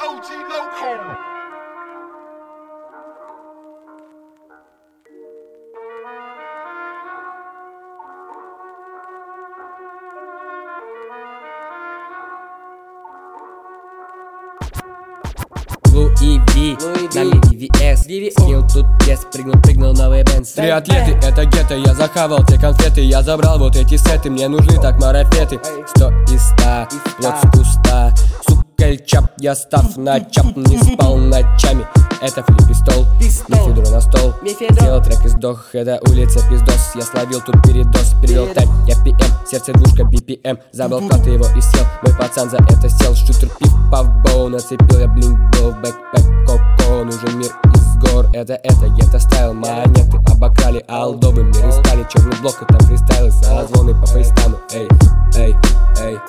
Луи Ви, нами VVS, скилл тут пресс, прыгнул новый бенз. Три атлеты, это гетто, я захавал те конфеты. Я забрал вот эти сеты, мне нужны так марафеты. 100 из 100, плоть с куста. Сука, чап, я став на чап, не спал ночами. Это флип-пистол, мефедрон на стол. Сделал трек и сдох, это улица пиздос. Я словил тут передоз, перевел тайм, я PM. Сердце двушка BPM, забрал платы его и сел. Мой пацан за это сел, шутер пив, павбоу. Нацепил я блинк, был в бэкпэк, коко. Нужен мир из гор, это гетто стайл. Монеты обокрали, алдовый мир искали. Черный блок, это фристайлы, созвоны по фейстайму. Эй, эй, эй.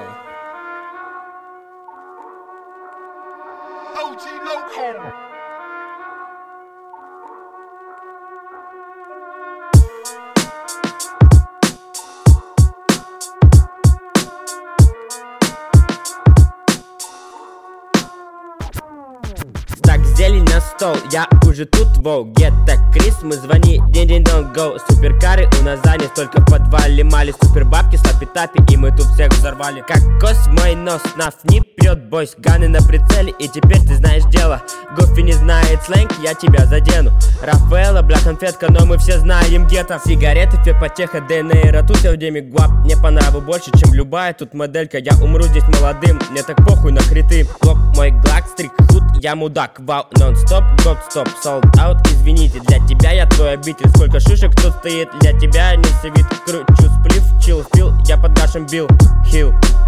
Так, зелень на стол, я уже тут, воу. Гетто Крис, мы звони, день don't go. Суперкары у нас занят, только в подвале мали. Супербабки, слапи-тапи, и мы тут всех взорвали. Как кос мой нос, наф не прет, бойс. Ганы на прицеле, и теперь ты знаешь дело. Гофи не знает сленг, я тебя задену. Рафаэла, бля, конфетка, но мы все знаем гетто. Сигареты, фепотеха, ДНР, а тут я в деме гуап. Мне по нраву больше, чем любая тут моделька. Я умру здесь молодым, мне так похуй на хриты. Блок мой глак, стрик, худ, я мудак. Вау, нон-стоп, гоп-стоп, sold out. Извините, для тебя я твой обитель. Сколько шишек тут стоит, для тебя не свит. Кручу сплив, чил, фил, я под нашим бил, хил.